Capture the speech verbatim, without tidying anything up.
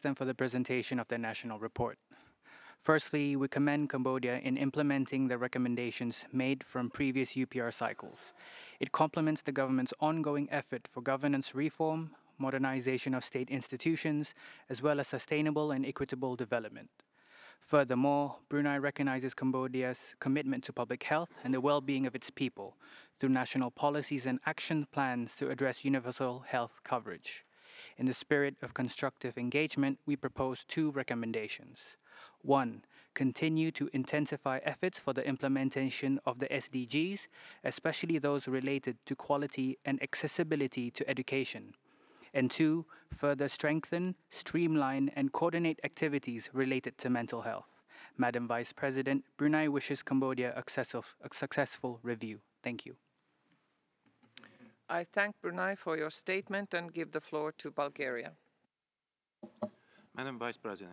them for the presentation of their national report. Firstly, we commend Cambodia in implementing the recommendations made from previous U P R cycles. It complements the government's ongoing effort for governance reform, modernization of state institutions, as well as sustainable and equitable development. Furthermore, Brunei recognizes Cambodia's commitment to public health and the well being of its people through national policies and action plans to address universal health coverage. In the spirit of constructive engagement, we propose two recommendations. One, continue to intensify efforts for the implementation of the S D Gs, especially those related to quality and accessibility to education. And two, further strengthen, streamline, and coordinate activities related to mental health. Madam Vice President, Brunei wishes Cambodia a successful, a successful review. Thank you. I thank Brunei for your statement and give the floor to Bulgaria. Madam Vice President,